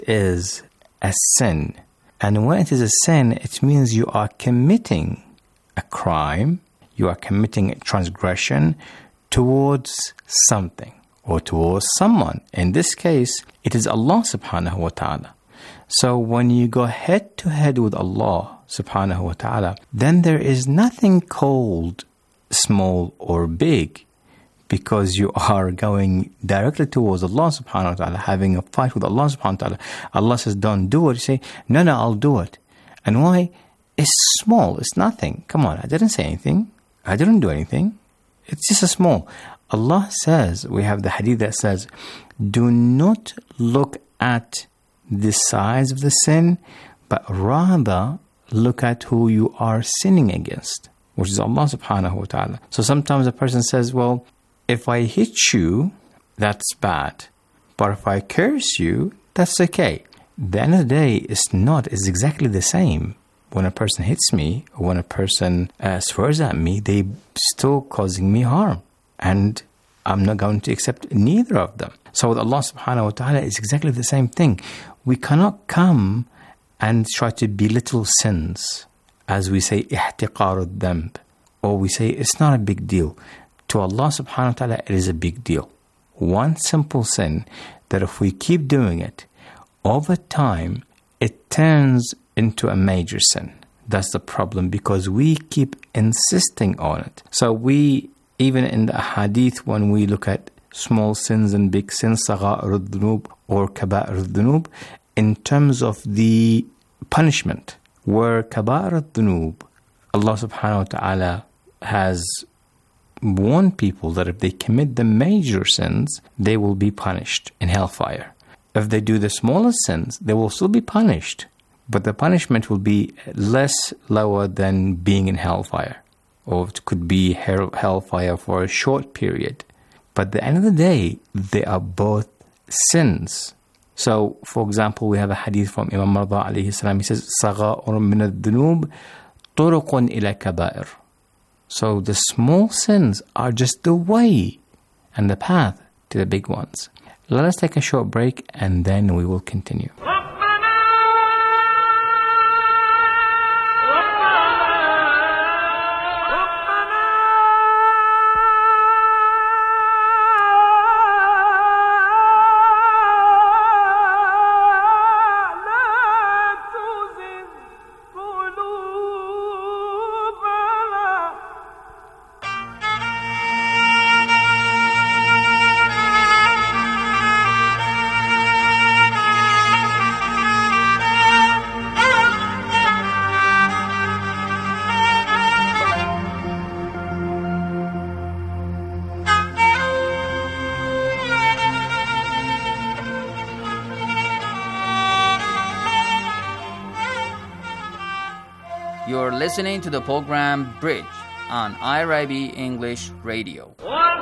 is a sin. And when it is a sin, it means you are committing a crime, you are committing a transgression towards something or towards someone. In this case, it is Allah subhanahu wa ta'ala. So when you go head to head with Allah subhanahu wa ta'ala, then there is nothing called small or big, because you are going directly towards Allah subhanahu wa ta'ala, having a fight with Allah subhanahu wa ta'ala. Allah says, don't do it. You say, no, I'll do it. And why? It's small. It's nothing. Come on, I didn't say anything. I didn't do anything. It's just a small. Allah says, we have the hadith that says, do not look at the size of the sin, but rather look at who you are sinning against, which is Allah subhanahu wa ta'ala. So sometimes a person says, well, if I hit you, that's bad. But if I curse you, that's okay. At the end of the day, it's exactly the same. When a person hits me, or when a person swears at me, they still causing me harm. And I'm not going to accept neither of them. So with Allah subhanahu wa ta'ala, it's exactly the same thing. We cannot come and try to belittle sins, as we say, ihtiqar al-dhanb, or we say it's not a big deal. To Allah subhanahu wa ta'ala, it is a big deal. One simple sin that if we keep doing it, over time, it turns into a major sin. That's the problem, because we keep insisting on it. So we, even in the hadith, when we look at small sins and big sins, sagha'ir al-dhunub or kaba'ir al-dhunub, in terms of the punishment, where kaba'ir al-dhunub, Allah subhanahu wa ta'ala has warn people that if they commit the major sins, they will be punished in hellfire. If they do the smallest sins, they will still be punished, but the punishment will be lower than being in hellfire, or it could be hellfire for a short period. But at the end of the day, they are both sins. So, for example, we have a hadith from Imam Rida alayhi salam. He says, "Sagha'ir min ad-dhunub turuqun ila kaba'ir." So the small sins are just the way and the path to the big ones. Let us take a short break and then we will continue. You're listening to the program Bridge on IRIB English Radio.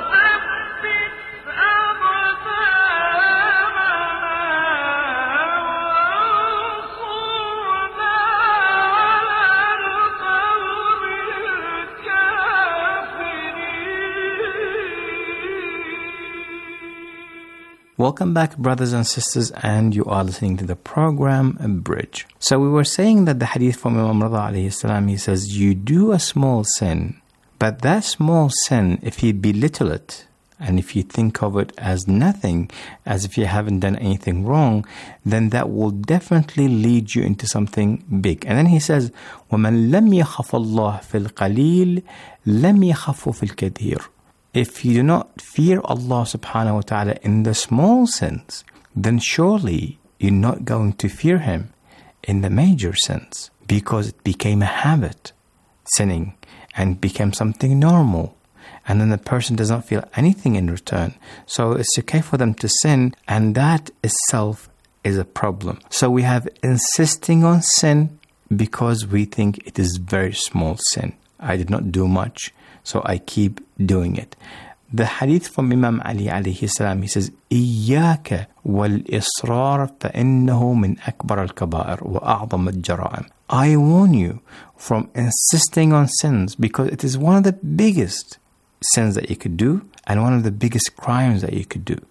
Welcome back, brothers and sisters, and you are listening to the program Bridge. So we were saying that the hadith from Imam Rida alayhi salam, he says, you do a small sin, but that small sin, if you belittle it, and if you think of it as nothing, as if you haven't done anything wrong, then that will definitely lead you into something big. And then he says, وَمَنْ لَمْ يَخَفَ اللَّهِ فِي الْقَلِيلِ لَمْ يَخَفُ فِي الْكَثِيرِ. If you do not fear Allah subhanahu wa ta'ala in the small sins, then surely you're not going to fear Him in the major sins, because it became a habit, sinning, and became something normal. And then the person does not feel anything in return. So it's okay for them to sin, and that itself is a problem. So we have insisting on sin because we think it is very small sin. I did not do much, so I keep doing it. The hadith from Imam Ali alayhi salam, he says, إِيَّاكَ وَالْإِصْرَارَ فَإِنَّهُ مِنْ أَكْبَرَ الْكَبَائِرِ وَأَعْظَمَ الْجَرَائِمِ. I warn you from insisting on sins, because it is one of the biggest sins that you could do and one of the biggest crimes that you could do.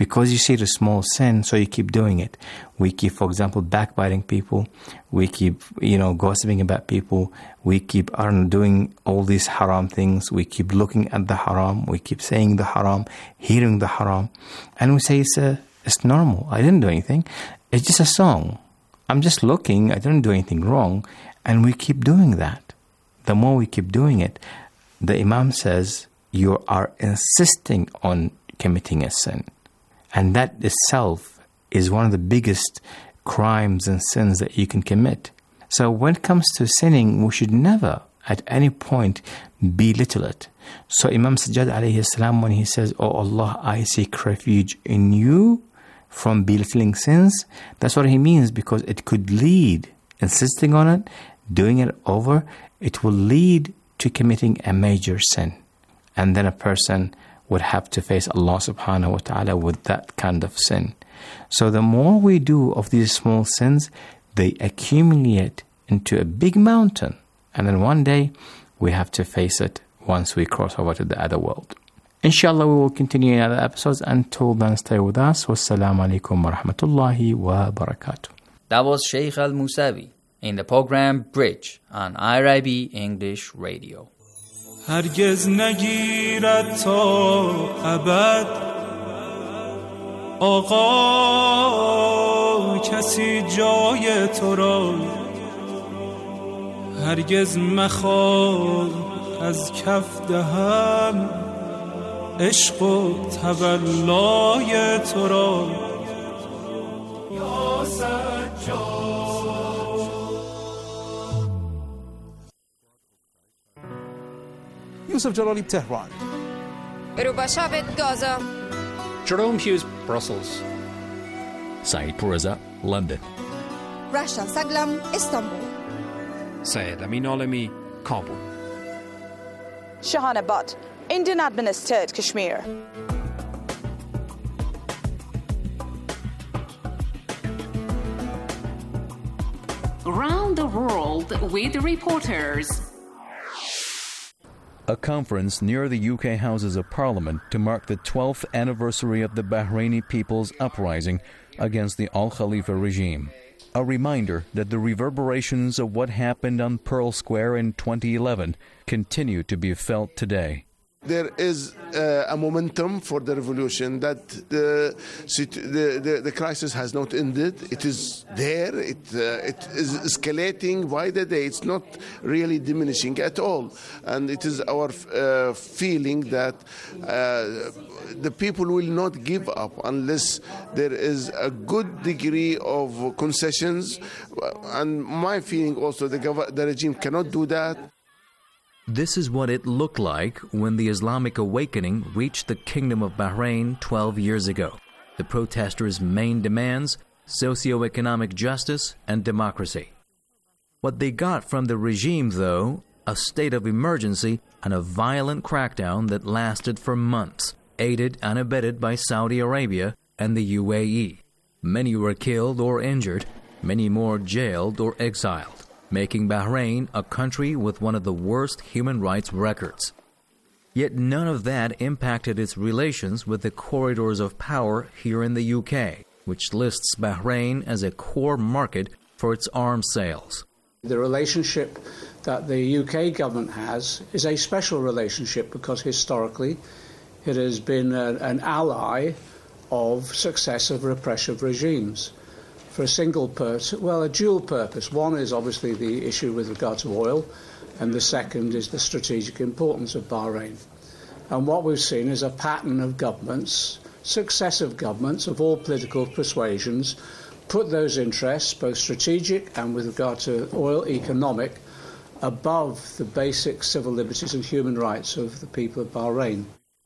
Because you see the small sin, so you keep doing it. We keep, for example, backbiting people. We keep, gossiping about people. We keep doing all these haram things. We keep looking at the haram. We keep saying the haram, hearing the haram. And we say it's normal. I didn't do anything. It's just a song. I'm just looking. I didn't do anything wrong. And we keep doing that. The more we keep doing it, the Imam says you are insisting on committing a sin. And that itself is one of the biggest crimes and sins that you can commit. So when it comes to sinning, we should never at any point belittle it. So Imam Sajjad alayhi salam, when he says, "Oh Allah, I seek refuge in you from belittling sins," that's what he means, because it could lead, insisting on it, doing it over, it will lead to committing a major sin. And then a person would have to face Allah subhanahu wa ta'ala with that kind of sin. So the more we do of these small sins, they accumulate into a big mountain. And then one day, we have to face it once we cross over to the other world. Inshallah, we will continue in other episodes. Until then, stay with us. Wassalamu alaikum wa rahmatullahi wa barakatuh. That was Sheikh Al-Musawi in the program Bridge on IRIB English Radio. هرگز نگیرد تا ابد آقا کسی جای تو را هرگز مخواه از کف دهم عشق و تولای تو را یا سجاد. Yusuf Jalali, Tehran. Rubashavit, Gaza. Jerome Hughes, Brussels. Saeed Purza, London. Rasha Saglam, Istanbul. Syed Amin Alami, Kabul. Shahana Butt, Indian administered Kashmir. Around the world with reporters. A conference near the UK Houses of Parliament to mark the 12th anniversary of the Bahraini people's uprising against the Al Khalifa regime. A reminder that the reverberations of what happened on Pearl Square in 2011 continue to be felt today. There is a momentum for the revolution that the crisis has not ended. It is there. It is escalating by the day. It's not really diminishing at all. And it is our feeling that the people will not give up unless there is a good degree of concessions. And my feeling also, the regime cannot do that. This is what it looked like when the Islamic awakening reached the Kingdom of Bahrain 12 years ago. The protesters' main demands: socio-economic justice and democracy. What they got from the regime, though, a state of emergency and a violent crackdown that lasted for months, aided and abetted by Saudi Arabia and the UAE. Many were killed or injured, many more jailed or exiled, making Bahrain a country with one of the worst human rights records. Yet none of that impacted its relations with the corridors of power here in the UK, which lists Bahrain as a core market for its arms sales. The relationship that the UK government has is a special relationship because historically it has been an ally of successive repressive regimes. For a single purpose, well, a dual purpose. One is obviously the issue with regard to oil, and the second is the strategic importance of Bahrain. And what we've seen is a pattern of governments, successive governments of all political persuasions, put those interests, both strategic and with regard to oil, economic, above the basic civil liberties and human rights of the people of Bahrain.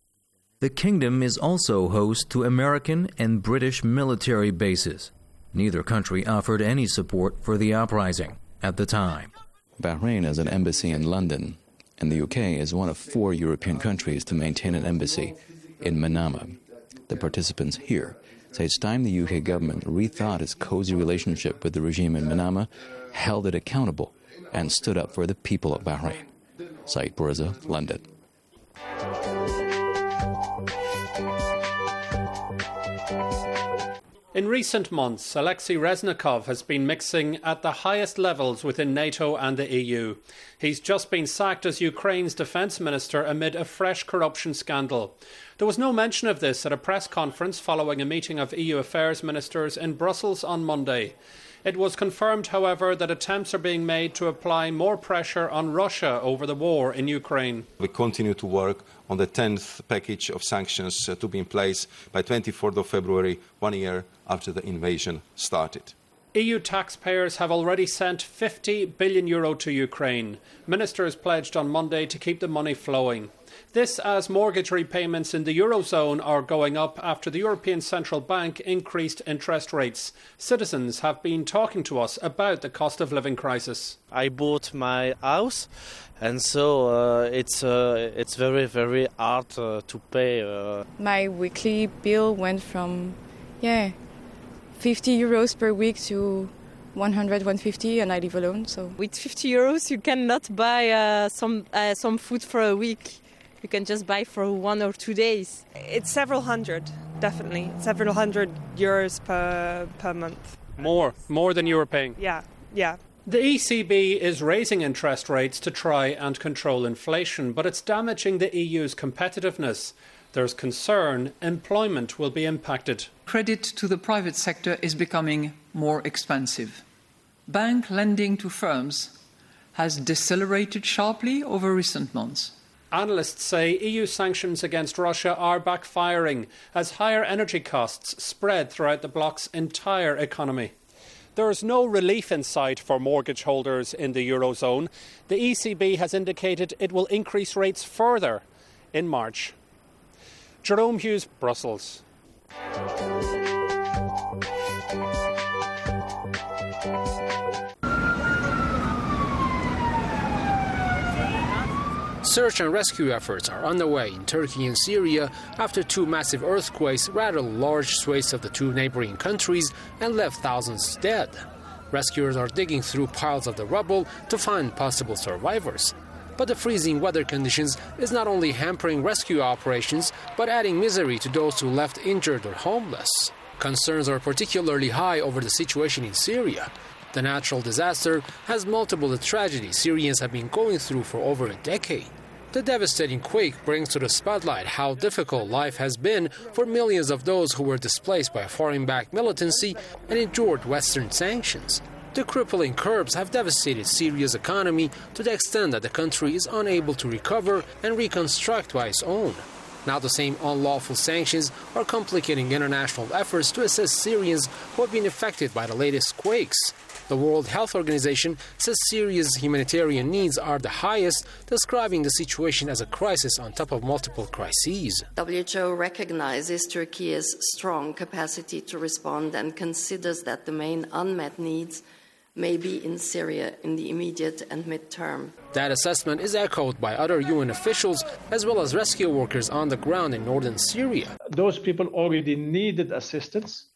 The kingdom is also host to American and British military bases. Neither country offered any support for the uprising at the time. Bahrain has an embassy in London, and the UK is one of 4 European countries to maintain an embassy in Manama. The participants here say it's time the UK government rethought its cozy relationship with the regime in Manama, held it accountable, and stood up for the people of Bahrain. Saeed Purza, London. In recent months, Alexei Reznikov has been mixing at the highest levels within NATO and the EU. He's just been sacked as Ukraine's defence minister amid a fresh corruption scandal. There was no mention of this at a press conference following a meeting of EU affairs ministers in Brussels on Monday. It was confirmed, however, that attempts are being made to apply more pressure on Russia over the war in Ukraine. We continue to work on the 10th package of sanctions to be in place by 24th of February, 1 year after the invasion started. EU taxpayers have already sent €50 billion to Ukraine. Ministers pledged on Monday to keep the money flowing. This as mortgage repayments in the Eurozone are going up after the European Central Bank increased interest rates. Citizens have been talking to us about the cost of living crisis. I bought my house, and so it's very, very hard to pay. My weekly bill went from, 50 euros per week to 100, 150, and I live alone. So with 50 euros, you cannot buy some food for a week. You can just buy for 1 or 2 days. It's several hundred, definitely. Several hundred euros per month. More than you were paying? Yeah. The ECB is raising interest rates to try and control inflation, but it's damaging the EU's competitiveness. There's concern employment will be impacted. Credit to the private sector is becoming more expensive. Bank lending to firms has decelerated sharply over recent months. Analysts say EU sanctions against Russia are backfiring as higher energy costs spread throughout the bloc's entire economy. There is no relief in sight for mortgage holders in the Eurozone. The ECB has indicated it will increase rates further in March. Jerome Hughes, Brussels. Search and rescue efforts are underway in Turkey and Syria after two massive earthquakes rattled large swathes of the two neighboring countries and left thousands dead. Rescuers are digging through piles of the rubble to find possible survivors. But the freezing weather conditions is not only hampering rescue operations, but adding misery to those who left injured or homeless. Concerns are particularly high over the situation in Syria. The natural disaster has multiple the tragedies Syrians have been going through for over a decade. The devastating quake brings to the spotlight how difficult life has been for millions of those who were displaced by foreign-backed militancy and endured Western sanctions. The crippling curbs have devastated Syria's economy to the extent that the country is unable to recover and reconstruct by its own. Now the same unlawful sanctions are complicating international efforts to assist Syrians who have been affected by the latest quakes. The World Health Organization says Syria's humanitarian needs are the highest, describing the situation as a crisis on top of multiple crises. WHO recognizes Turkey's strong capacity to respond and considers that the main unmet needs may be in Syria in the immediate and mid-term. That assessment is echoed by other UN officials as well as rescue workers on the ground in northern Syria. Those people already needed assistance.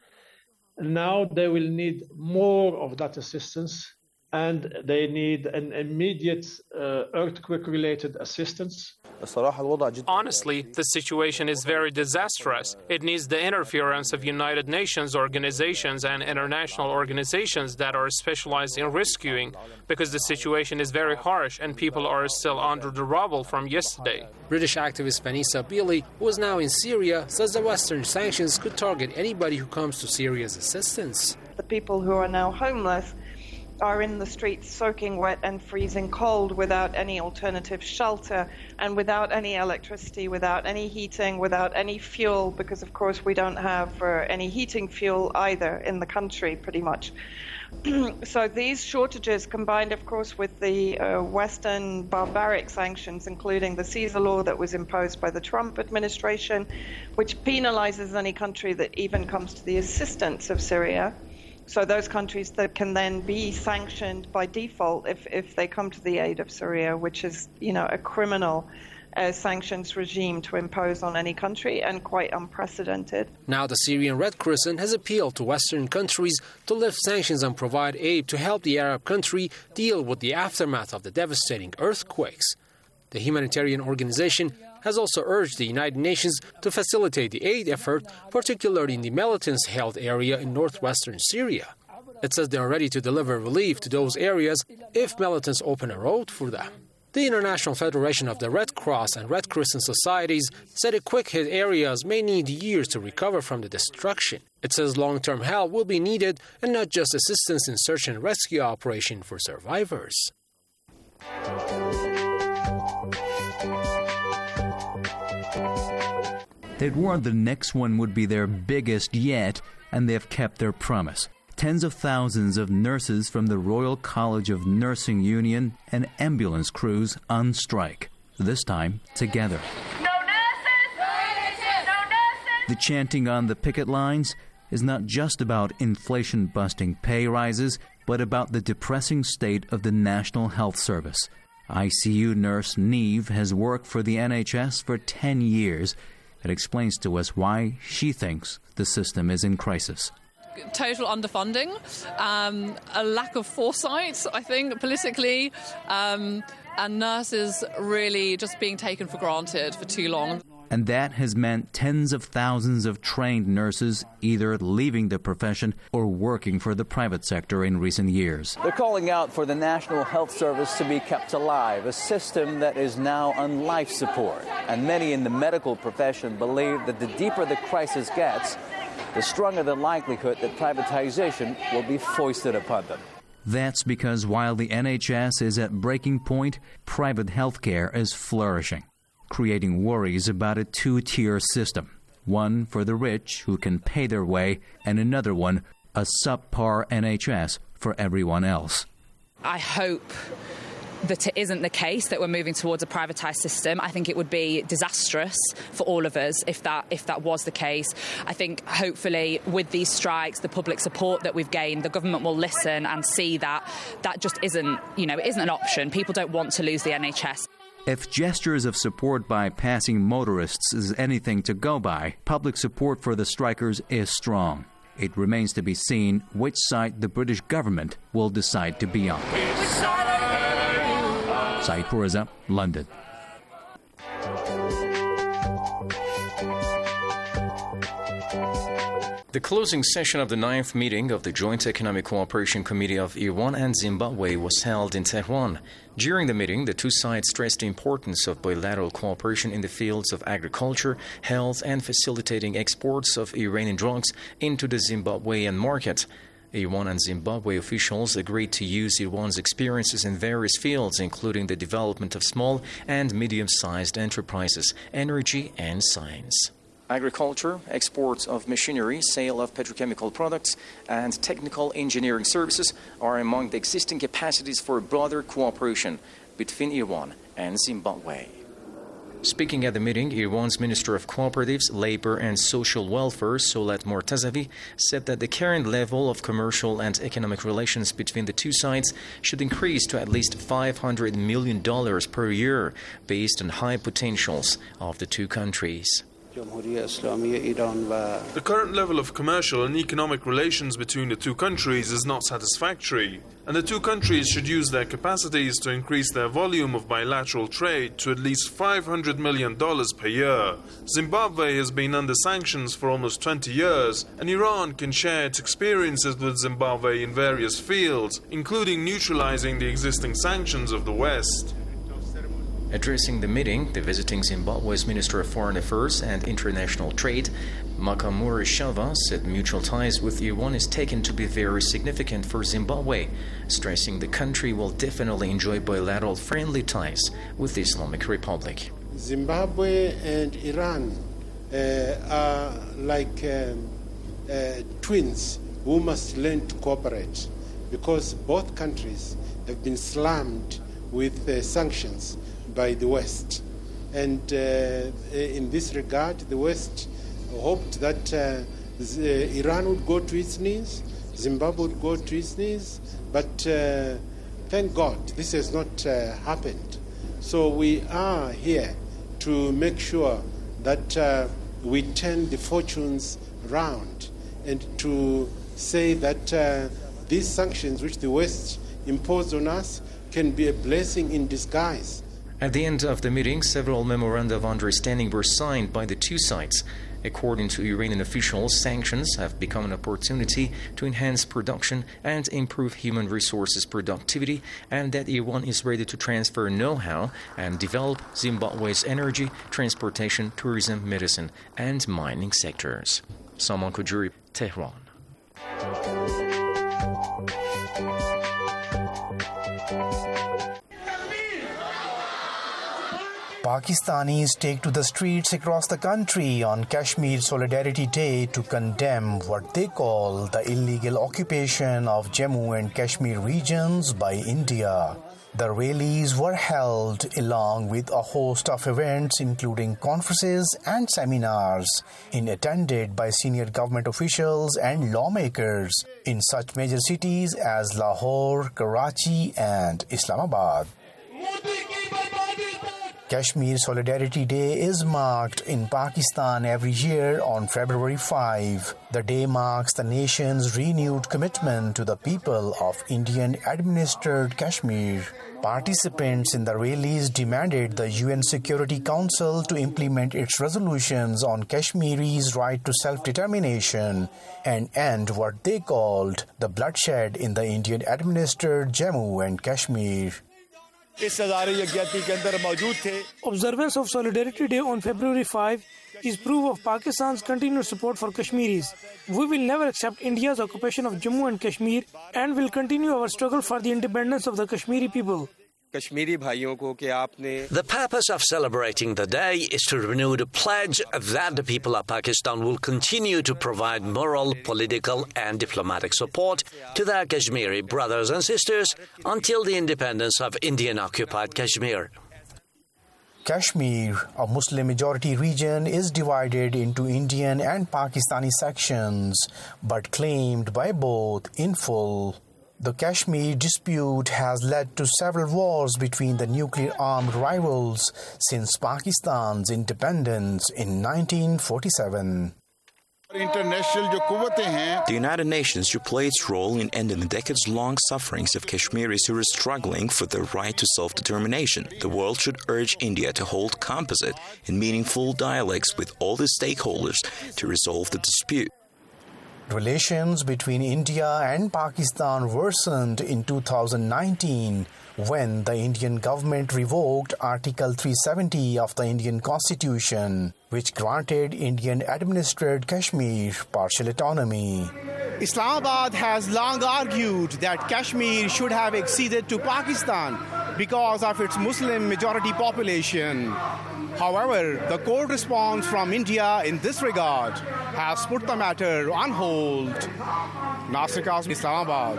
Now they will need more of that assistance, and they need an immediate earthquake-related assistance. Honestly, the situation is very disastrous. It needs the interference of United Nations organizations and international organizations that are specialized in rescuing, because the situation is very harsh and people are still under the rubble from yesterday. British activist Vanessa Beeley, who is now in Syria, says the Western sanctions could target anybody who comes to Syria's assistance. The people who are now homeless are in the streets soaking wet and freezing cold without any alternative shelter and without any electricity, without any heating, without any fuel, because of course we don't have any heating fuel either in the country pretty much. So these shortages combined of course with the Western barbaric sanctions, including the Caesar law that was imposed by the Trump administration, which penalizes any country that even comes to the assistance of Syria. So those countries that can then be sanctioned by default if they come to the aid of Syria, which is, a criminal sanctions regime to impose on any country and quite unprecedented. Now the Syrian Red Crescent has appealed to Western countries to lift sanctions and provide aid to help the Arab country deal with the aftermath of the devastating earthquakes. The humanitarian organization has also urged the United Nations to facilitate the aid effort, particularly in the militants' held area in northwestern Syria. It says they are ready to deliver relief to those areas if militants open a road for them. The International Federation of the Red Cross and Red Crescent Societies said the quick-hit areas may need years to recover from the destruction. It says long-term help will be needed and not just assistance in search and rescue operation for survivors. They'd warned the next one would be their biggest yet, and they've kept their promise. Tens of thousands of nurses from the Royal College of Nursing Union and ambulance crews on strike, this time together. No nurses! No nurses! No nurses! The chanting on the picket lines is not just about inflation-busting pay rises, but about the depressing state of the National Health Service. ICU nurse Neve has worked for the NHS for 10 years. It explains to us why she thinks the system is in crisis. Total underfunding, a lack of foresight, I think, politically, and nurses really just being taken for granted for too long. And that has meant tens of thousands of trained nurses either leaving the profession or working for the private sector in recent years. They're calling out for the National Health Service to be kept alive, a system that is now on life support. And many in the medical profession believe that the deeper the crisis gets, the stronger the likelihood that privatization will be foisted upon them. That's because while the NHS is at breaking point, private healthcare is flourishing, creating worries about a two-tier system. One for the rich who can pay their way, and another one, a subpar NHS for everyone else. I hope that it isn't the case that we're moving towards a privatised system. I think it would be disastrous for all of us if that was the case. I think hopefully with these strikes, the public support that we've gained, the government will listen and see that just isn't an option. People don't want to lose the NHS. If gestures of support by passing motorists is anything to go by, public support for the strikers is strong. It remains to be seen which side the British government will decide to be on. Saeed Pourreza, London. The closing session of the 9th meeting of the Joint Economic Cooperation Committee of Iran and Zimbabwe was held in Tehran. During the meeting, the two sides stressed the importance of bilateral cooperation in the fields of agriculture, health, and facilitating exports of Iranian drugs into the Zimbabwean market. Iran and Zimbabwe officials agreed to use Iran's experiences in various fields, including the development of small and medium-sized enterprises, energy, and science. Agriculture, exports of machinery, sale of petrochemical products, and technical engineering services are among the existing capacities for broader cooperation between Iran and Zimbabwe. Speaking at the meeting, Iran's Minister of Cooperatives, Labor and Social Welfare, Solat Mortazavi, said that the current level of commercial and economic relations between the two sides should increase to at least $500 million per year, based on high potentials of the two countries. The current level of commercial and economic relations between the two countries is not satisfactory, and the two countries should use their capacities to increase their volume of bilateral trade to at least $500 million per year. Zimbabwe has been under sanctions for almost 20 years, and Iran can share its experiences with Zimbabwe in various fields, including neutralizing the existing sanctions of the West. Addressing the meeting, the visiting Zimbabwe's Minister of Foreign Affairs and International Trade, Makamura Shava, said mutual ties with Iran is taken to be very significant for Zimbabwe, stressing the country will definitely enjoy bilateral friendly ties with the Islamic Republic. Zimbabwe and Iran are like twins who must learn to cooperate, because both countries have been slammed with sanctions by the West. And in this regard, the West hoped that Iran would go to its knees, Zimbabwe would go to its knees, but thank God this has not happened. So we are here to make sure that we turn the fortunes round and to say that these sanctions which the West imposed on us can be a blessing in disguise. At the end of the meeting, several memoranda of understanding were signed by the two sides. According to Iranian officials, sanctions have become an opportunity to enhance production and improve human resources productivity, and that Iran is ready to transfer know-how and develop Zimbabwe's energy, transportation, tourism, medicine, and mining sectors. Salman Khoujouri, Tehran. Pakistanis take to the streets across the country on Kashmir Solidarity Day to condemn what they call the illegal occupation of Jammu and Kashmir regions by India. The rallies were held along with a host of events including conferences and seminars attended by senior government officials and lawmakers in such major cities as Lahore, Karachi and Islamabad. Kashmir Solidarity Day is marked in Pakistan every year on February 5. The day marks the nation's renewed commitment to the people of Indian-administered Kashmir. Participants in the rallies demanded the UN Security Council to implement its resolutions on Kashmiris' right to self-determination and end what they called the bloodshed in the Indian-administered Jammu and Kashmir. Observance of Solidarity Day on February 5 is proof of Pakistan's continued support for Kashmiris. We will never accept India's occupation of Jammu and Kashmir and will continue our struggle for the independence of the Kashmiri people. The purpose of celebrating the day is to renew the pledge that the people of Pakistan will continue to provide moral, political and diplomatic support to their Kashmiri brothers and sisters until the independence of Indian-occupied Kashmir. Kashmir, a Muslim-majority region, is divided into Indian and Pakistani sections, but claimed by both in full. The Kashmir dispute has led to several wars between the nuclear-armed rivals since Pakistan's independence in 1947. The United Nations should play its role in ending the decades-long sufferings of Kashmiris who are struggling for their right to self-determination. The world should urge India to hold composite and meaningful dialogues with all the stakeholders to resolve the dispute. Relations between India and Pakistan worsened in 2019 when the Indian government revoked Article 370 of the Indian Constitution, which granted Indian-administered Kashmir partial autonomy. Islamabad has long argued that Kashmir should have acceded to Pakistan because of its Muslim-majority population. However, the cold response from India in this regard has put the matter on hold. Nasir Kazmi, Islamabad.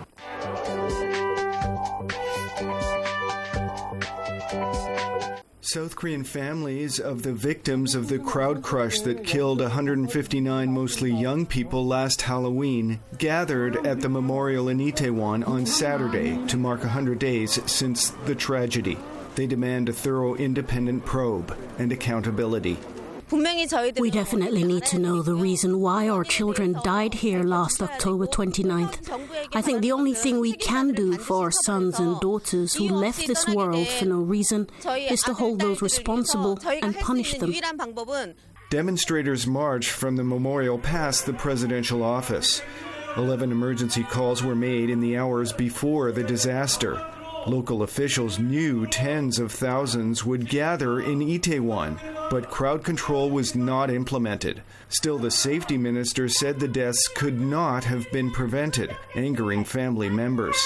South Korean families of the victims of the crowd crush that killed 159 mostly young people last Halloween gathered at the memorial in Itaewon on Saturday to mark 100 days since the tragedy. They demand a thorough independent probe and accountability. We definitely need to know the reason why our children died here last October 29th. I think the only thing we can do for our sons and daughters who left this world for no reason is to hold those responsible and punish them. Demonstrators marched from the memorial past the presidential office. 11 emergency calls were made in the hours before the disaster. Local officials knew tens of thousands would gather in Itaewon, but crowd control was not implemented. Still, the safety minister said the deaths could not have been prevented, angering family members.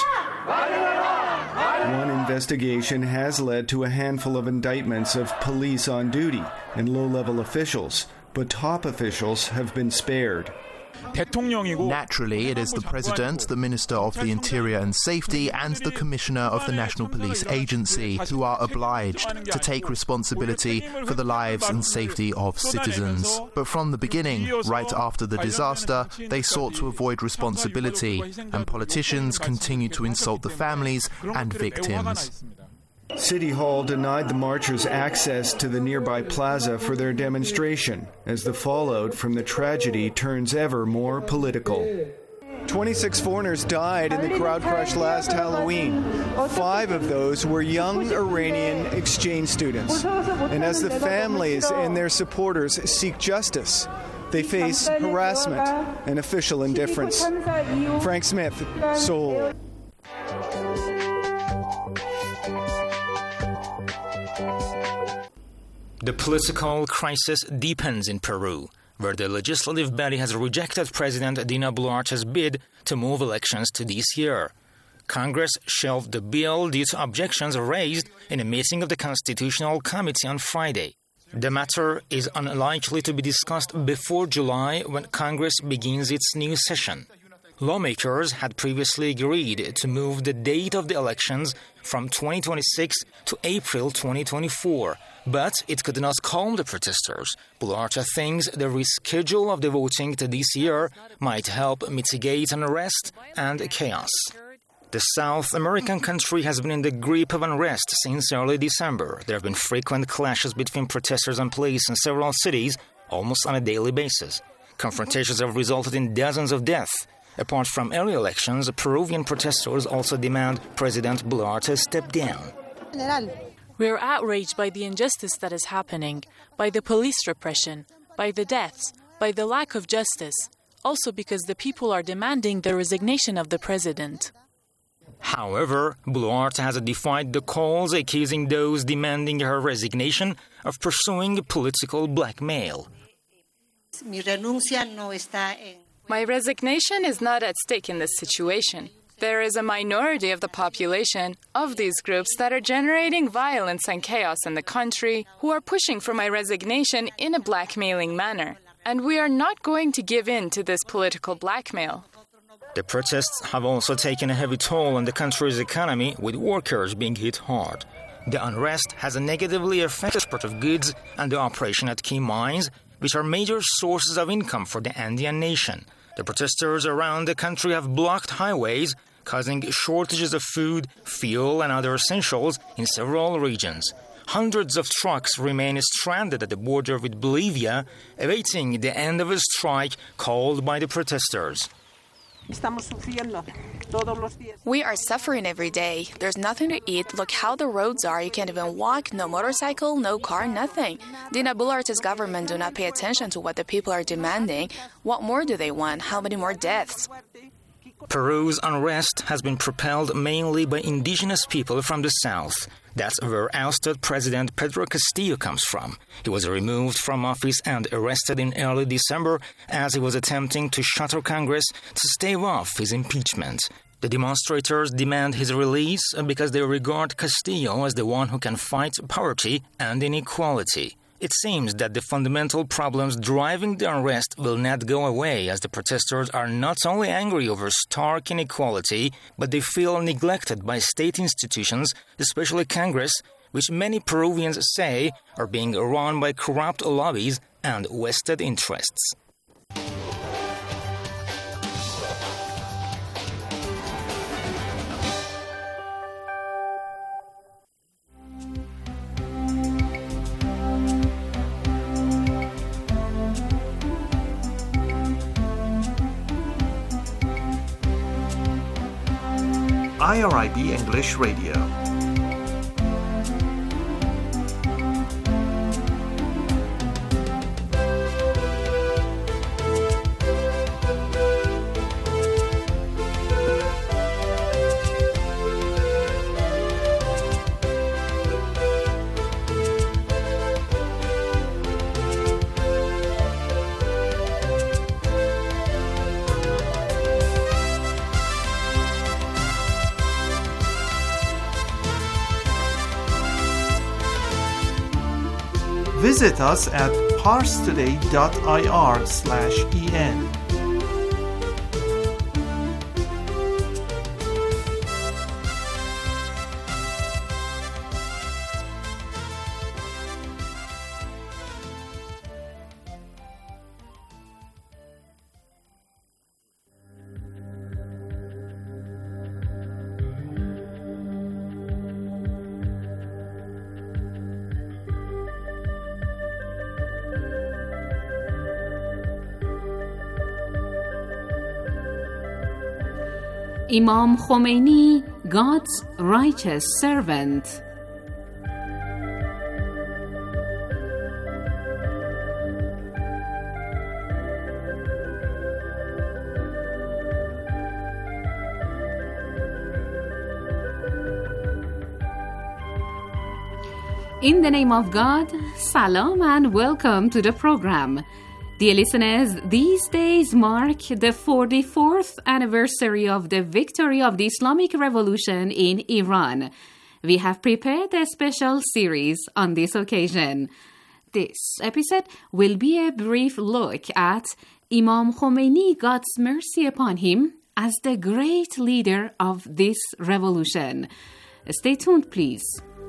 One investigation has led to a handful of indictments of police on duty and low-level officials, but top officials have been spared. Naturally, it is the President, the Minister of the Interior and Safety, and the Commissioner of the National Police Agency who are obliged to take responsibility for the lives and safety of citizens. But from the beginning, right after the disaster, they sought to avoid responsibility, and politicians continue to insult the families and victims. City Hall denied the marchers access to the nearby plaza for their demonstration as the fallout from the tragedy turns ever more political. 26 foreigners died in the crowd crush last Halloween. 5 of those were young Iranian exchange students. And as the families and their supporters seek justice, they face harassment and official indifference. Frank Smith, Seoul. The political crisis deepens in Peru, where the legislative body has rejected President Dina Boluarte's bid to move elections to this year. Congress shelved the bill due to objections raised in a meeting of the Constitutional Committee on Friday. The matter is unlikely to be discussed before July, when Congress begins its new session. Lawmakers had previously agreed to move the date of the elections from 2026 to April 2024, but it could not calm the protesters. Boluarte thinks the reschedule of the voting to this year might help mitigate unrest and chaos. The South American country has been in the grip of unrest since early December. There have been frequent clashes between protesters and police in several cities, almost on a daily basis. Confrontations have resulted in dozens of deaths. Apart from early elections, Peruvian protesters also demand President Boluarte step down. We are outraged by the injustice that is happening, by the police repression, by the deaths, by the lack of justice, also because the people are demanding the resignation of the president. However, Boluarte has defied the calls accusing those demanding her resignation of pursuing political blackmail. My resignation is not at stake in this situation. There is a minority of the population, of these groups that are generating violence and chaos in the country, who are pushing for my resignation in a blackmailing manner. And we are not going to give in to this political blackmail. The protests have also taken a heavy toll on the country's economy, with workers being hit hard. The unrest has negatively affected the export of goods and the operation at key mines, which are major sources of income for the Andean nation. The protesters around the country have blocked highways, causing shortages of food, fuel, and other essentials in several regions. Hundreds of trucks remain stranded at the border with Bolivia, awaiting the end of a strike called by the protesters. We are suffering every day. There's nothing to eat. Look how the roads are. You can't even walk. No motorcycle, no car, nothing. Dina Boluarte's government do not pay attention to what the people are demanding. What more do they want? How many more deaths? Peru's unrest has been propelled mainly by indigenous people from the south. That's where ousted President Pedro Castillo comes from. He was removed from office and arrested in early December as he was attempting to shatter Congress to stave off his impeachment. The demonstrators demand his release because they regard Castillo as the one who can fight poverty and inequality. It seems that the fundamental problems driving the unrest will not go away, as the protesters are not only angry over stark inequality, but they feel neglected by state institutions, especially Congress, which many Peruvians say are being run by corrupt lobbies and vested interests. IRIB English Radio. Visit us at parstoday.ir/en. Imam Khomeini, God's righteous servant. In the name of God, salam and welcome to the program. Dear listeners, these days mark the 44th anniversary of the victory of the Islamic Revolution in Iran. We have prepared a special series on this occasion. This episode will be a brief look at Imam Khomeini, God's mercy upon him, as the great leader of this revolution. Stay tuned, please.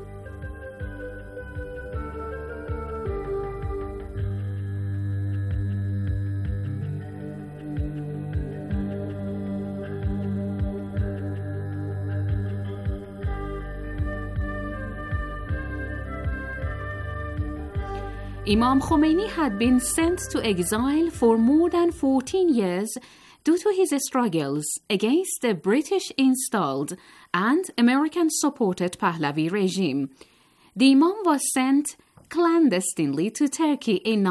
Imam Khomeini had been sent to exile for more than 14 years due to his struggles against the British-installed and American-supported Pahlavi regime. The Imam was sent clandestinely to Turkey in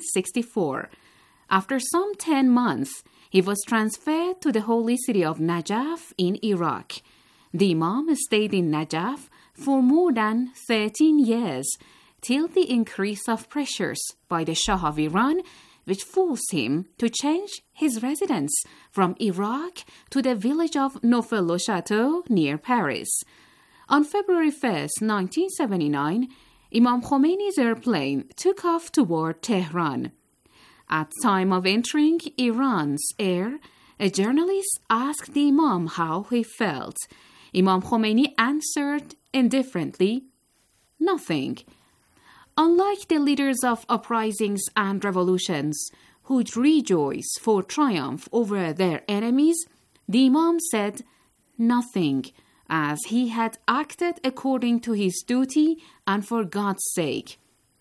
1964. After some 10 months, he was transferred to the holy city of Najaf in Iraq. The Imam stayed in Najaf for more than 13 years, till the increase of pressures by the Shah of Iran, which forced him to change his residence from Iraq to the village of Neufchâteau near Paris. On February 1st, 1979, Imam Khomeini's airplane took off toward Tehran. At time of entering Iran's air, a journalist asked the Imam how he felt. Imam Khomeini answered indifferently, "Nothing." Unlike the leaders of uprisings and revolutions who rejoice for triumph over their enemies, the Imam said nothing, as he had acted according to his duty and for God's sake.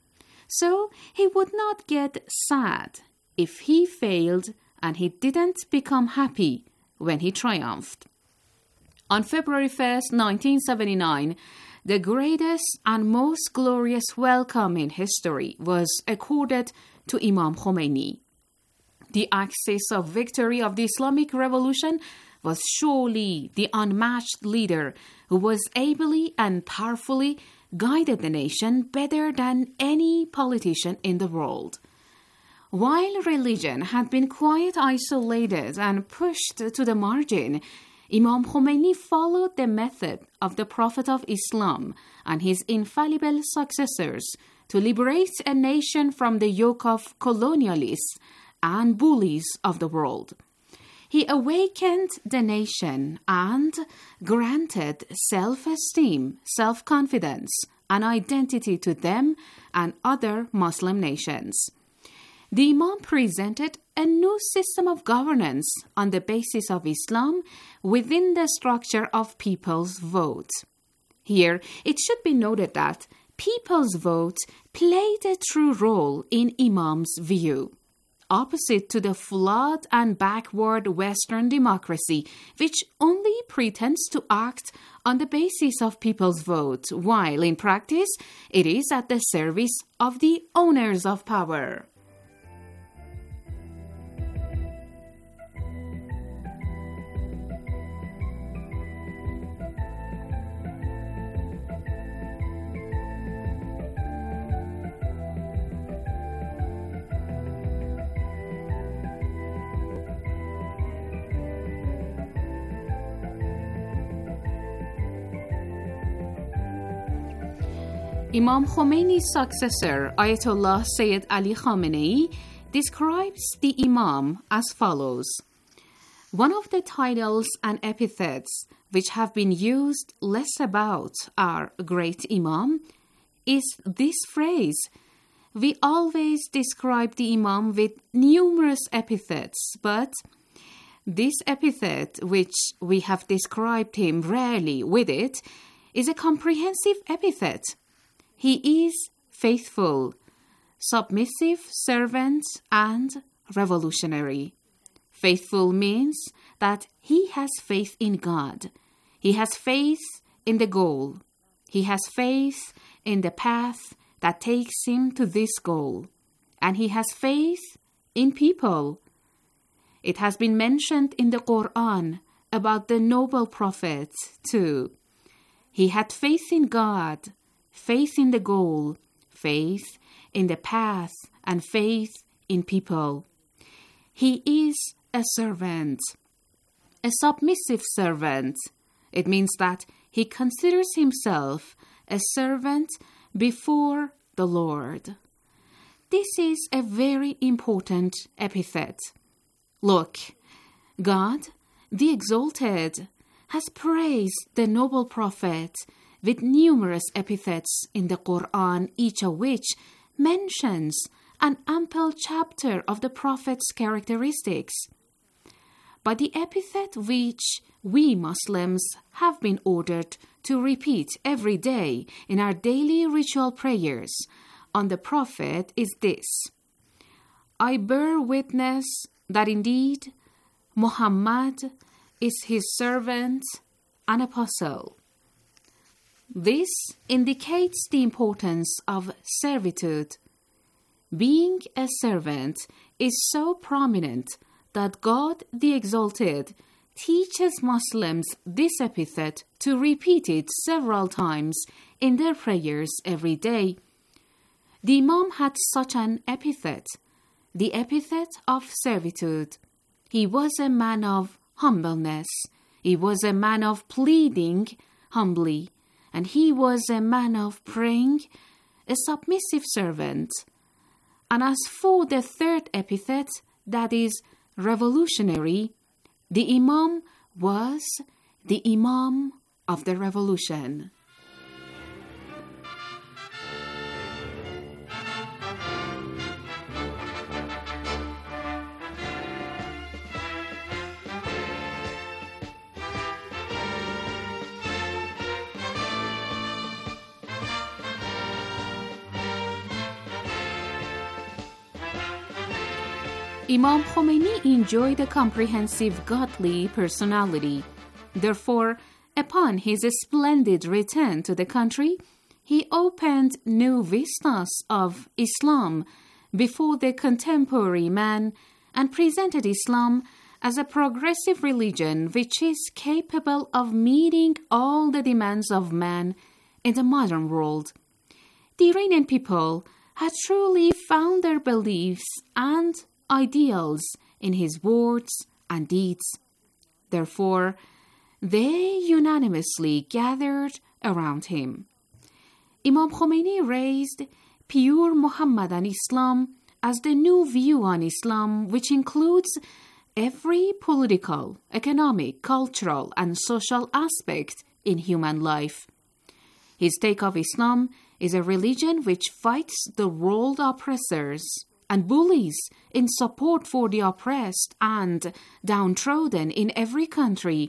So he would not get sad if he failed and he didn't become happy when he triumphed. On February 1st, 1979, the greatest and most glorious welcome in history was accorded to Imam Khomeini. The axis of victory of the Islamic Revolution was surely the unmatched leader who was ably and powerfully guided the nation better than any politician in the world. While religion had been quite isolated and pushed to the margin, Imam Khomeini followed the method of the Prophet of Islam and his infallible successors to liberate a nation from the yoke of colonialists and bullies of the world. He awakened the nation and granted self-esteem, self-confidence, and identity to them and other Muslim nations. The Imam presented a new system of governance on the basis of Islam within the structure of people's vote. Here, it should be noted that people's vote played a true role in Imam's view, opposite to the flawed and backward Western democracy, which only pretends to act on the basis of people's vote, while in practice it is at the service of the owners of power. Imam Khomeini's successor, Ayatollah Sayyid Ali Khamenei, describes the Imam as follows. One of the titles and epithets which have been used less about our great Imam is this phrase. We always describe the Imam with numerous epithets, but this epithet, which we have described him rarely with it, is a comprehensive epithet. He is faithful, submissive servant, and revolutionary. Faithful means that he has faith in God. He has faith in the goal. He has faith in the path that takes him to this goal. And he has faith in people. It has been mentioned in the Quran about the noble prophet too. He had faith in God, faith in the goal, faith in the path, and faith in people. He is a servant, a submissive servant. It means that he considers himself a servant before the Lord. This is a very important epithet. Look, God, the Exalted, has praised the noble prophet with numerous epithets in the Quran, each of which mentions an ample chapter of the prophet's characteristics. But the epithet which we Muslims have been ordered to repeat every day in our daily ritual prayers on the prophet is this: I bear witness that indeed Muhammad is his servant and apostle. This indicates the importance of servitude. Being a servant is so prominent that God the Exalted teaches Muslims this epithet to repeat it several times in their prayers every day. The Imam had such an epithet, the epithet of servitude. He was a man of humbleness. He was a man of pleading humbly. And he was a man of praying, a submissive servant. And as for the third epithet, that is revolutionary, the Imam was the Imam of the revolution. Imam Khomeini enjoyed a comprehensive godly personality. Therefore, upon his splendid return to the country, he opened new vistas of Islam before the contemporary man and presented Islam as a progressive religion which is capable of meeting all the demands of man in the modern world. The Iranian people had truly found their beliefs and ideals in his words and deeds. Therefore, they unanimously gathered around him. Imam Khomeini raised pure Muhammadan Islam as the new view on Islam, which includes every political, economic, cultural, and social aspect in human life. His take of Islam is a religion which fights the world oppressors and bullies in support for the oppressed and downtrodden in every country.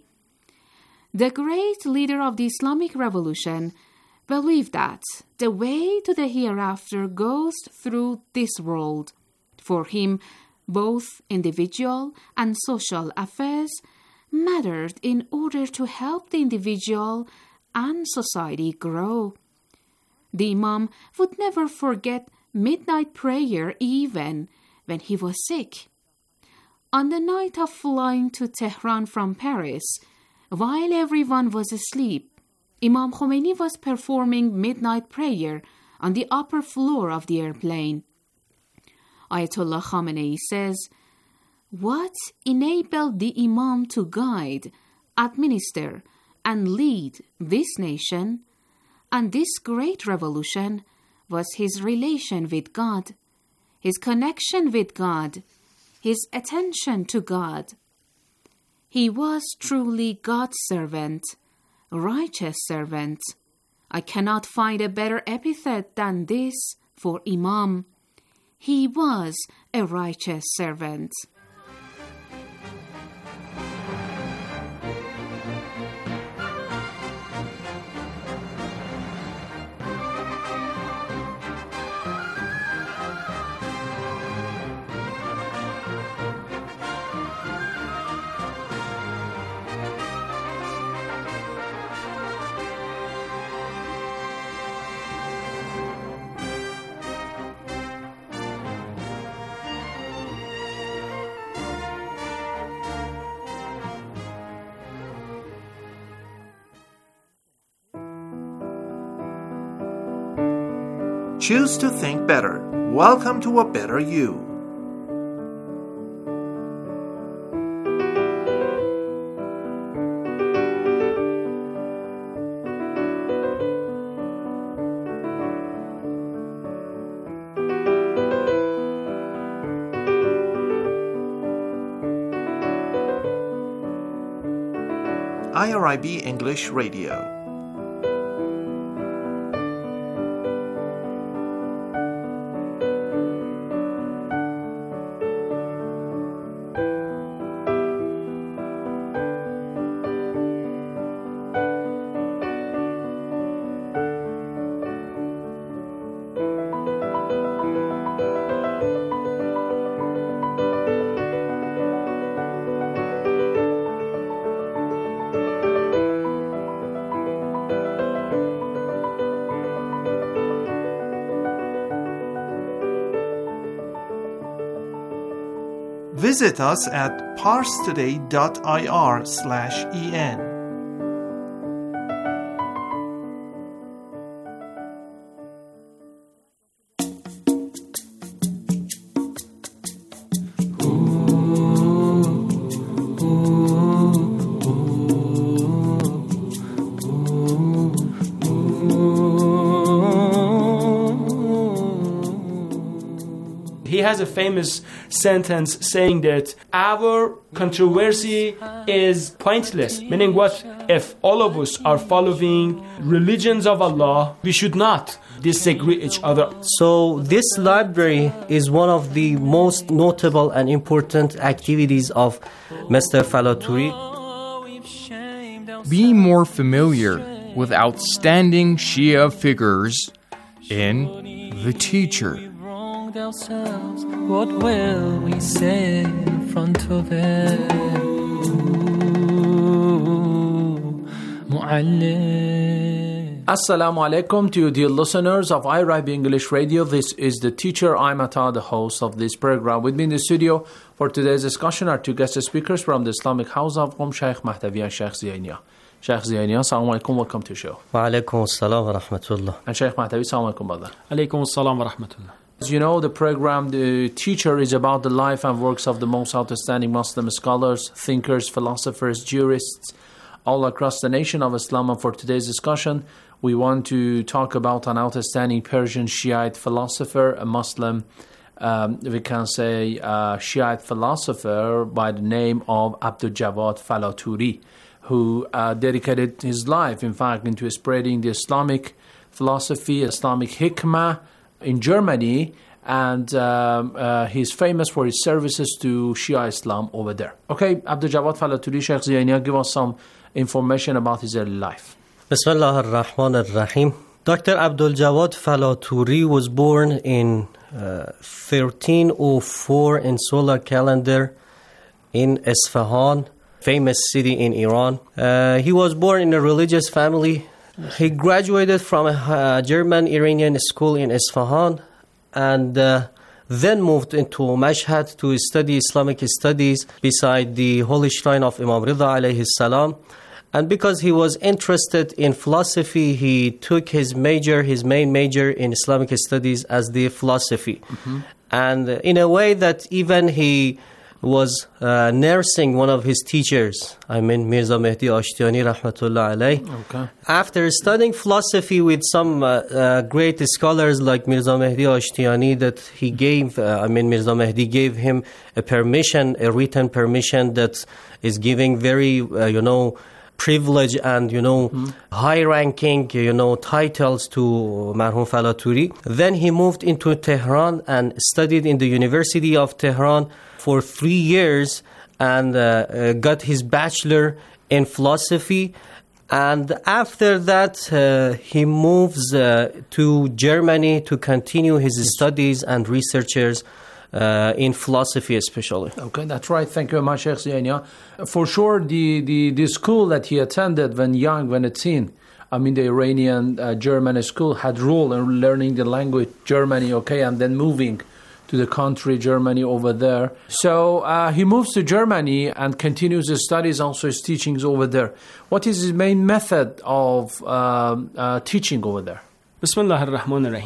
The great leader of the Islamic Revolution believed that the way to the hereafter goes through this world. For him, both individual and social affairs mattered in order to help the individual and society grow. The Imam would never forget midnight prayer even when he was sick. On the night of flying to Tehran from Paris, while everyone was asleep, Imam Khomeini was performing midnight prayer on the upper floor of the airplane. Ayatollah Khamenei says, "What enabled the Imam to guide, administer, and lead this nation and this great revolution was his relation with God, his connection with God, his attention to God. He was truly God's servant, righteous servant. I cannot find a better epithet than this for Imam. He was a righteous servant." Choose to think better. Welcome to a better you. IRIB English Radio. Visit us at parstoday.ir/en. He has a famous sentence saying that our controversy is pointless. Meaning what? If all of us are following religions of Allah, we should not disagree each other. So this library is one of the most notable and important activities of Mr. Falaturi. Be more familiar with outstanding Shia figures in The Teacher. Ourselves, what will we say in front of it? Assalamu alaikum to you, dear listeners of IRIB English Radio. This is The Teacher. I'm Ata, the host of this program. With me in the studio for today's discussion are two guest speakers from the Islamic House of Qom, Sheikh Mahdavi and Sheikh Ziyania. Sheikh Ziyania, assalamu alaikum, welcome to the show. Wa alaikum assalam wa rahmatullah. And Sheikh Mahdavi, assalamu alaikum, brother. Alaikum assalam wa rahmatullah. As you know, the program, The Teacher, is about the life and works of the most outstanding Muslim scholars, thinkers, philosophers, jurists, all across the nation of Islam. And for today's discussion, we want to talk about an outstanding Persian Shiite philosopher, a Muslim, we can say Shiite philosopher by the name of Abdul Jawad Falaturi, who dedicated his life, in fact, into spreading the Islamic philosophy, Islamic hikmah, in Germany, and he's famous for his services to Shia Islam over there. Okay, Abdul Jawad Falaturi, Sheikh Ziyania, give us some information about his early life. Bismillah ar-Rahman ar-Rahim. Dr. Abdul Jawad Falaturi was born in 1304 in solar calendar in Isfahan, famous city in Iran. He was born in a religious family. He graduated from a German-Iranian school in Isfahan and then moved into Mashhad to study Islamic studies beside the holy shrine of Imam Rida alayhi salam. And because he was interested in philosophy, he took his main major in Islamic studies as the philosophy. Mm-hmm. And in a way that even he was nursing one of his teachers, Mirza Mehdi Ashtiani rahmatullah alayh. Okay. After studying philosophy with some great scholars like Mirza Mehdi Ashtiani, that he gave, Mirza Mehdi gave him a written permission that is giving very, privilege and, high-ranking, titles to Marhum Falaturi. Then he moved into Tehran and studied in the University of Tehran for 3 years and got his bachelor in philosophy. And after that, he moves to Germany to continue his studies and researches in philosophy especially. Okay, that's right. Thank you very much, Sheikh Ziyania. For sure, the school that he attended when young, when a teen, the Iranian German school had role in learning the language Germany, okay, and then moving to the country Germany over there. So he moves to Germany and continues his studies, also his teachings over there. What is his main method of teaching over there? Bismillah ar-Rahman ar-Rahim.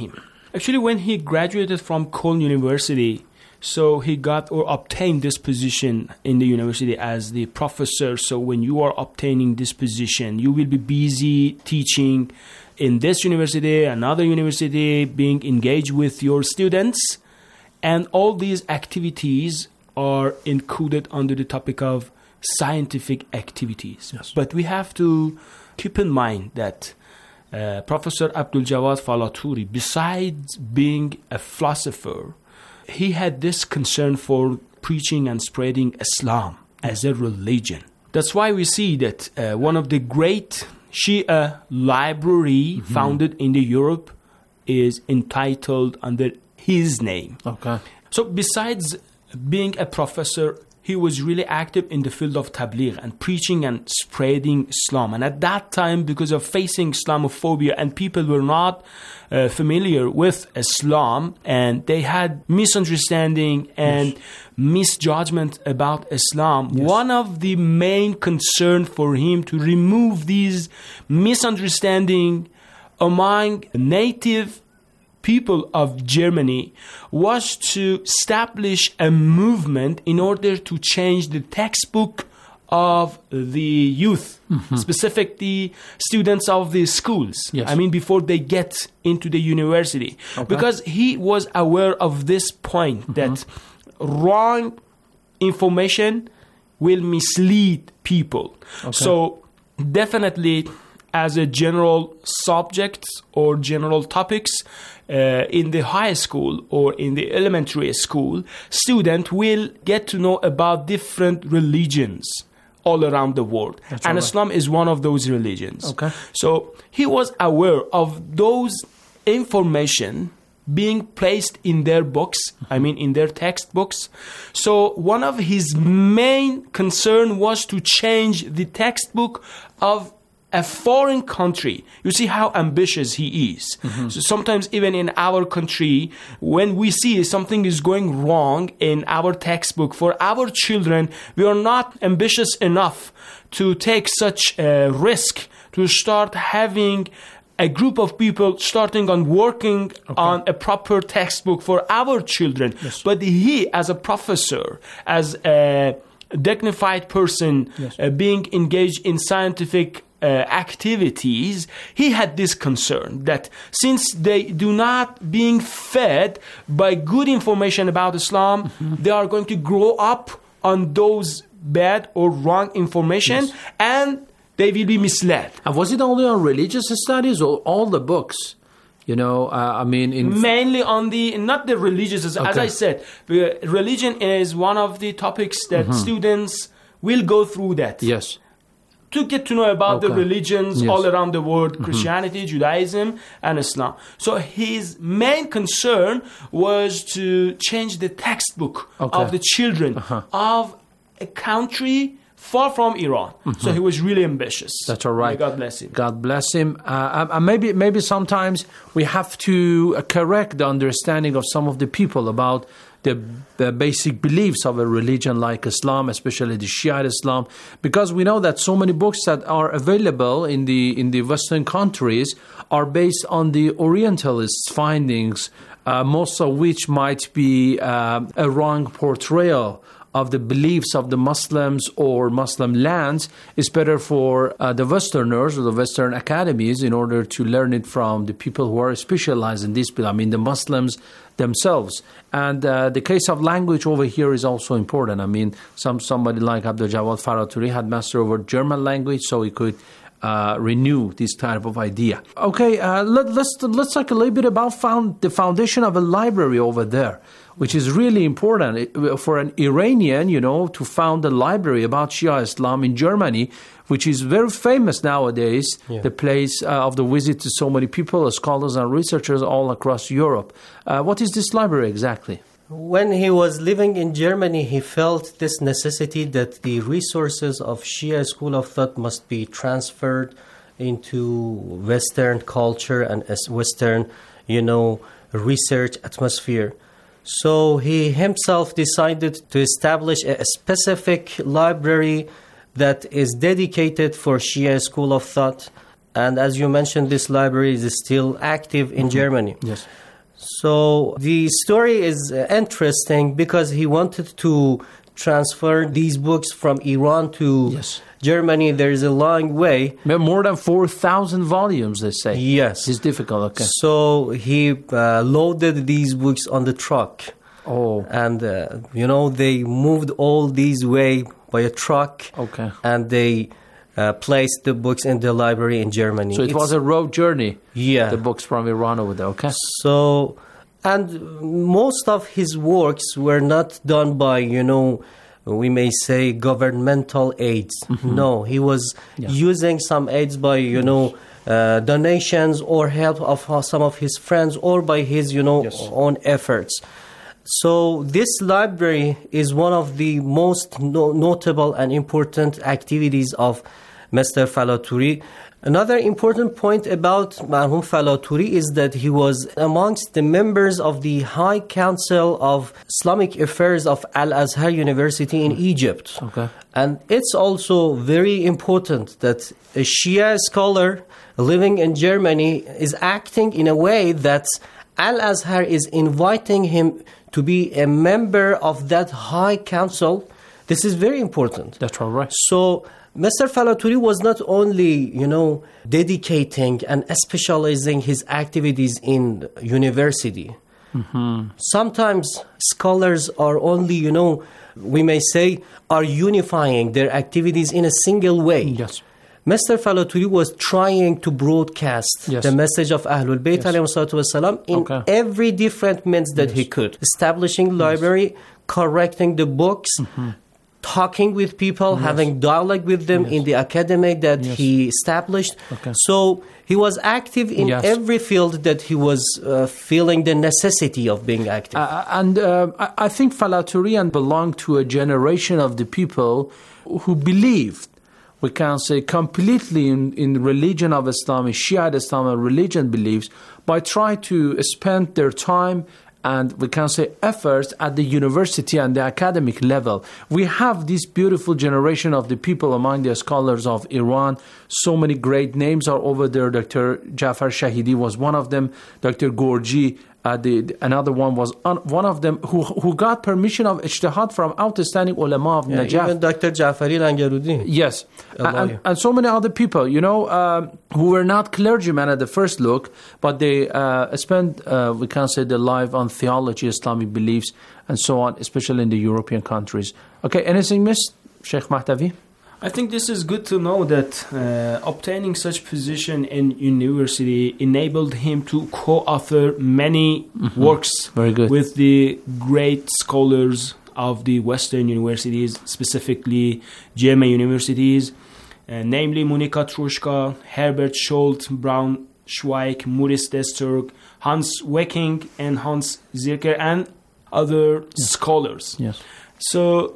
Actually, when he graduated from Cologne University, so he got or obtained this position in the university as the professor. So when you are obtaining this position, you will be busy teaching in this university, another university, being engaged with your students. And all these activities are included under the topic of scientific activities. Yes. But we have to keep in mind that Professor Abdul Jawad Falaturi, besides being a philosopher, he had this concern for preaching and spreading Islam as a religion. That's why we see that one of the great Shia library founded in the Europe is entitled under his name. Okay. So besides being a professor, he was really active in the field of tabligh and preaching and spreading Islam. And at that time, because of facing Islamophobia and people were not familiar with Islam and they had misunderstanding and misjudgment about Islam, one of the main concerns for him to remove these misunderstanding among native people of Germany was to establish a movement in order to change the textbook of the youth, specifically students of the schools. Yes. I mean, before they get into the university. Okay. Because he was aware of this point that wrong information will mislead people. Okay. So definitely as a general subject or general topics, in the high school or in the elementary school, student will get to know about different religions all around the world. That's and right. Islam is one of those religions. Okay. So he was aware of those information being placed in their books, I mean in their textbooks. So one of his main concern was to change the textbook of a foreign country. You see how ambitious he is. So sometimes even in our country, when we see something is going wrong in our textbook for our children, we are not ambitious enough to take such a risk to start having a group of people starting on working on a proper textbook for our children. Yes. But he, as a professor, as a dignified person, being engaged in scientific activities, he had this concern that since they do not being fed by good information about Islam, they are going to grow up on those bad or wrong information and they will be misled. And was it only on religious studies or all the books? You know, I mean... mainly on the, not the religious, as I said, religion is one of the topics that students will go through that. Yes. To get to know about the religions all around the world, Christianity, Judaism, and Islam. So his main concern was to change the textbook of the children of a country far from Iran. So he was really ambitious. That's all right. May God bless him. God bless him. And maybe sometimes we have to correct the understanding of some of the people about the basic beliefs of a religion like Islam, especially the Shia Islam, because we know that so many books that are available in the Western countries are based on the Orientalists' findings, most of which might be a wrong portrayal of the beliefs of the Muslims or Muslim lands. Is better for the Westerners or the Western academies in order to learn it from the people who are specialized in this. I mean, the Muslims themselves. And the case of language over here is also important. I mean, somebody like Abdul Jawad Falaturi had mastered over German language, so he could renew this type of idea. Okay, let's talk a little bit about the foundation of a library over there, which is really important for an Iranian, to found a library about Shia Islam in Germany, which is very famous nowadays, the place of the visit to so many people, scholars and researchers all across Europe. What is this library exactly? When he was living in Germany, he felt this necessity that the resources of Shia school of thought must be transferred into Western culture and Western, research atmosphere. So he himself decided to establish a specific library that is dedicated for Shia school of thought. And as you mentioned, this library is still active in Germany. Yes. So the story is interesting because he wanted to transfer these books from Iran to Germany. There is a long way. More than 4,000 volumes, they say. Yes. It's difficult, okay. So he loaded these books on the truck. Oh. And, they moved all these way by a truck. Okay. And they placed the books in the library in Germany. So it was a road journey. Yeah. The books from Iran over there, okay. So, and most of his works were not done by, we may say governmental aids. Mm-hmm. No, he was using some aids by, donations or help of some of his friends or by his, own efforts. So this library is one of the most notable and important activities of Mr. Falaturi. Another important point about Marhum Falaturi is that he was amongst the members of the High Council of Islamic Affairs of Al-Azhar University in Egypt. Okay. And it's also very important that a Shia scholar living in Germany is acting in a way that Al-Azhar is inviting him to be a member of that high council. This is very important. That's all right. So Mr. Falaturi was not only, dedicating and specializing his activities in university. Mm-hmm. Sometimes scholars are only, we may say, are unifying their activities in a single way. Yes. Mr. Falaturi was trying to broadcast the message of Ahlul Bayt ﷺ in every different means that he could. Establishing library, correcting the books, talking with people, having dialogue with them in the academic that he established. Okay. So he was active in every field that he was feeling the necessity of being active. I think Falaturian belonged to a generation of the people who believed, we can say, completely in religion of Islam, Shia Islam and religion beliefs, by trying to spend their time and we can say efforts at the university and the academic level. We have this beautiful generation of the people among the scholars of Iran. So many great names are over there. Dr. Jafar Shahidi was one of them. Dr. Gorji, another one was one of them who got permission of ijtihad from outstanding ulama of Najaf. Even Dr. Jafari Langarudi. Yes. And so many other people, who were not clergymen at the first look, but they spent, we can say, their life on theology, Islamic beliefs, and so on, especially in the European countries. Okay, anything missed, Sheikh Mahtavi? I think this is good to know that obtaining such position in university enabled him to co-author many works with the great scholars of the Western universities, specifically GMA universities, namely Monika Truschka, Herbert Scholz, Braunschweig, Maurice Desterg, Hans Wecking, and Hans Zirker, and other scholars. Yes. So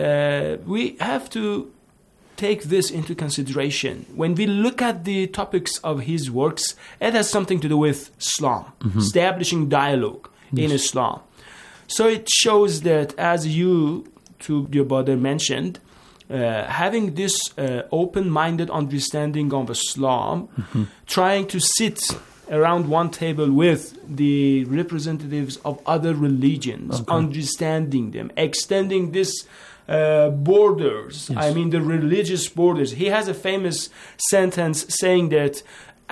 we have to take this into consideration. When we look at the topics of his works, it has something to do with Islam, establishing dialogue in Islam. So it shows that, as you, to your brother, mentioned, having this open-minded understanding of Islam, trying to sit around one table with the representatives of other religions, understanding them, extending this borders, the religious borders. He has a famous sentence saying that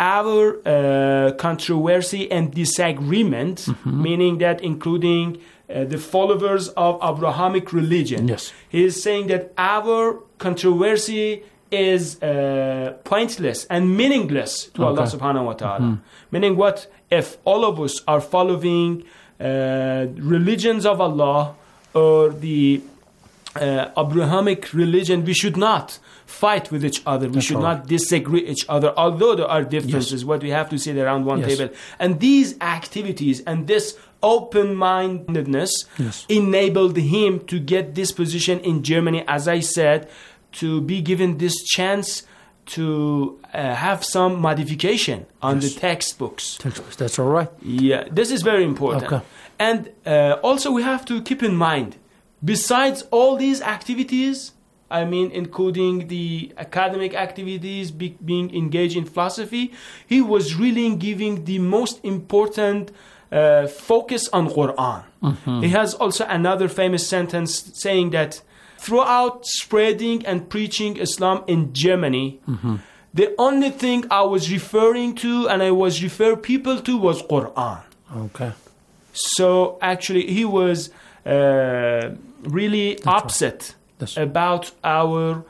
our controversy and disagreement, meaning that including the followers of Abrahamic religion. He is saying that our controversy is pointless and meaningless to Allah subhanahu wa ta'ala. Meaning what? If all of us are following religions of Allah or the Abrahamic religion, we should not fight with each other. We should not disagree each other, although there are differences. What we have to sit around one table. And these activities and this open-mindedness enabled him to get this position in Germany, as I said, to be given this chance to have some modification on the textbooks. That's all right. Yeah, this is very important. And also we have to keep in mind, besides all these activities, including the academic activities, being engaged in philosophy, he was really giving the most important focus on Quran. He has also another famous sentence saying that throughout spreading and preaching Islam in Germany, the only thing I was referring to and I was referring people to was Quran. Okay. So actually he was really upset about our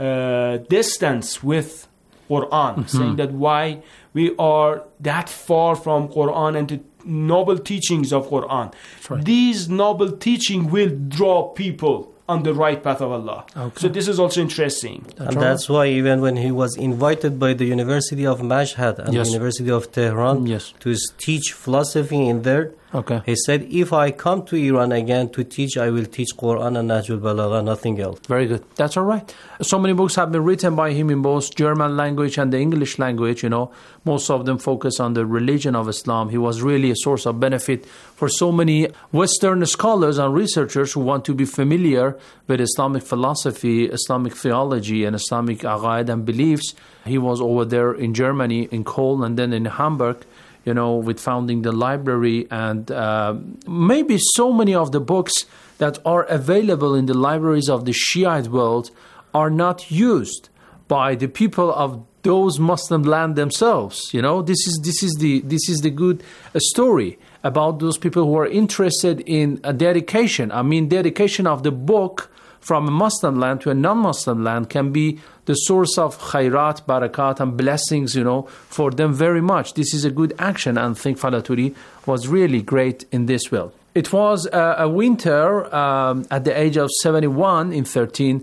distance with Quran, saying that why we are that far from Quran and the noble teachings of Quran. Right. These noble teachings will draw people on the right path of Allah. Okay. So this is also interesting. That's why even when he was invited by the University of Mashhad and the University of Tehran to teach philosophy in there, he said, if I come to Iran again to teach, I will teach Quran and Nahjul Balagha, nothing else. Very good. That's all right. So many books have been written by him in both German language and the English language, Most of them focus on the religion of Islam. He was really a source of benefit for so many Western scholars and researchers who want to be familiar with Islamic philosophy, Islamic theology, and Islamic aqaid and beliefs. He was over there in Germany, in Cologne, and then in Hamburg, with founding the library, and maybe so many of the books that are available in the libraries of the Shiite world are not used by the people of those Muslim land themselves. This is the good story about those people who are interested in a dedication. I mean, dedication of the book from a Muslim land to a non-Muslim land can be the source of khairat, barakat, and blessings, for them very much. This is a good action, and I think Falaturi was really great in this field. It was a winter at the age of 71 in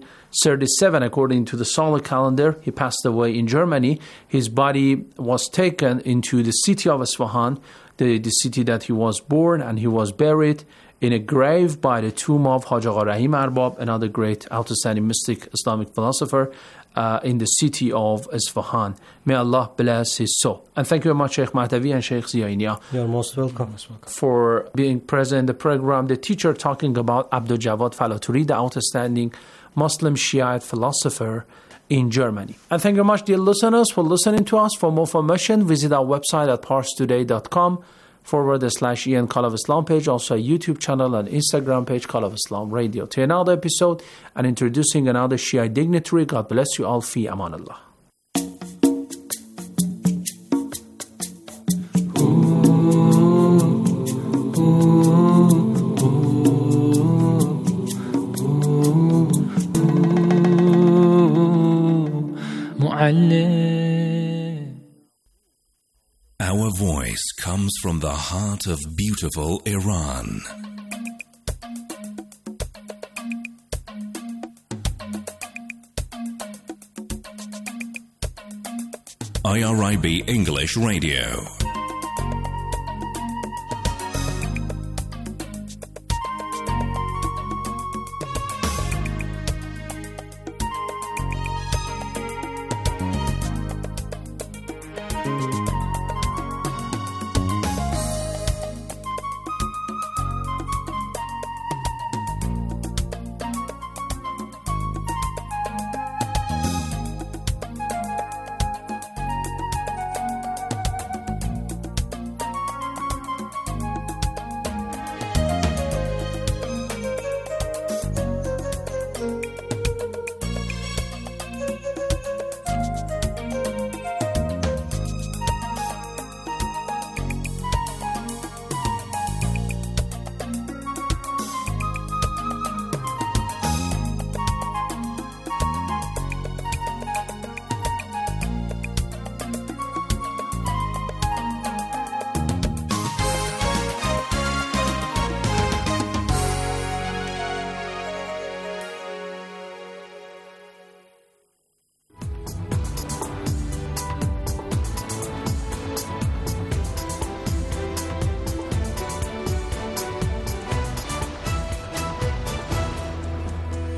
1337, according to the solar calendar. He passed away in Germany. His body was taken into the city of Isfahan, the city that he was born, and he was buried in a grave by the tomb of Haj Agha Rahim Arbab, another great outstanding mystic Islamic philosopher, in the city of Isfahan. May Allah bless his soul. And thank you very much, Sheikh Mahdavi and Sheikh Ziyainia. You're most welcome. For being present in the program. The teacher talking about Abdul Jawad Falaturi, the outstanding Muslim Shiite philosopher in Germany. And thank you very much, dear listeners, for listening to us. For more information, visit our website at parstoday.com/Ian Call of Islam page, also a YouTube channel and Instagram page, Call of Islam Radio. To another episode and introducing another Shia dignitary. God bless you all. Fi Aman Allah. Our voice comes from the heart of beautiful Iran. IRIB English Radio.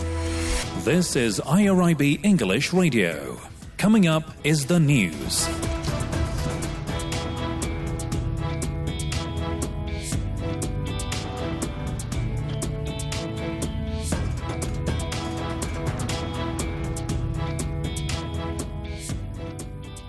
This is IRIB English Radio. Coming up is the news.